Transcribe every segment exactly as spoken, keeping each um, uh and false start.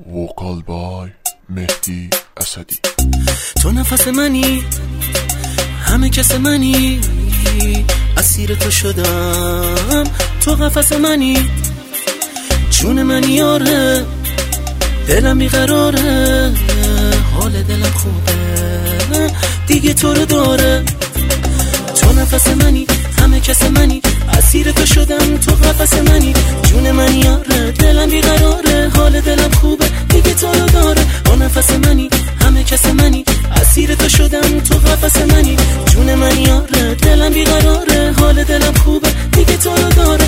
وکال بای مهدی اسدی. تو نفس منی، همه کس منی، اسیر تو شدم، تو قفس منی، جون من یاره، دلم بیقراره، حال دلم خوبه دیگه تو رو داره. تو نفس منی، همه کس منی، اسیر تو شدم، تو قفس منی، جون من یاره، دلم بیقراره، حال دلم خوبه دیگه تو رو داره. تو نفس منی، همه کس منی، اسیر تو شدم، تو قفس منی، جون من یاره، دلم بیقراره، حال دلم خوبه دیگه تو رو داره.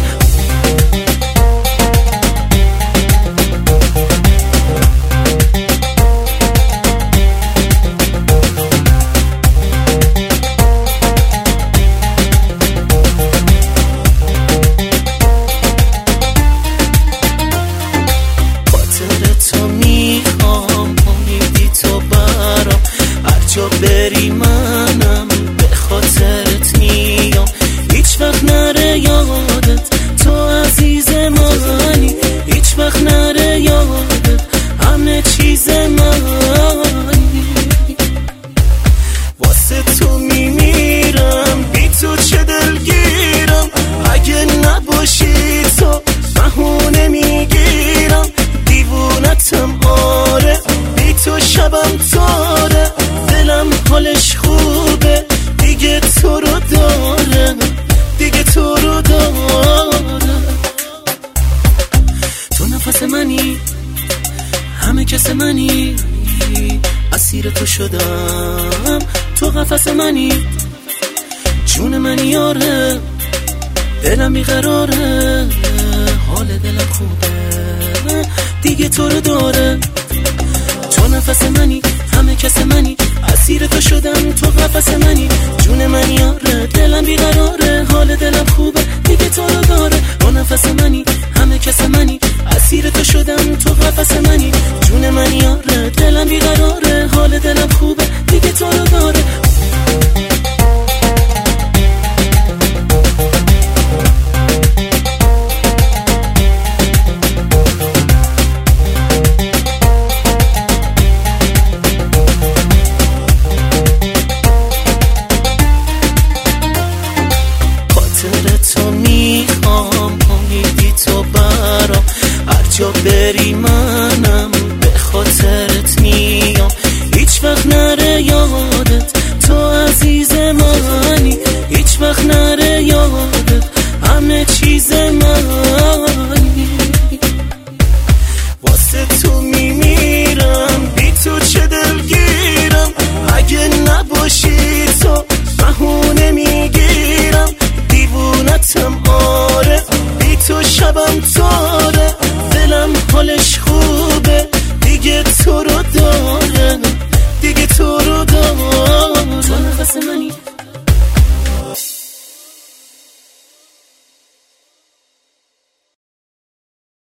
بری منم به خاطرت میام، هیچ وقت نره یادت، تو عزیز منی، هیچ وقت نره یادت، همه چیز منی. واسه تو میمیرم، بی تو چه دلگیرم، اگه نباشی تو بهونه میگیرم، دیوونتم آره، بی تو شبم تاره، دلم حالش خوبه دیگه تو رو داره، دیگه تو رو داره. تو نفس منی، همه کس منی، اسیر تو شدم، تو قفس منی، جون من یاره، دلم بیقراره، حال دلم خوبه دیگه تو رو داره. تو نفس منی، همه کس منی، اسیر تو شدم، تو قفس منی، جون من یاره، دلم بیقراره، حال دلم خوبه دیگه تو رو داره. تو نفس منی، همه کس منی، اسیر تو شدم، تو قفس منی، جون من یاره، دلم بیقراره.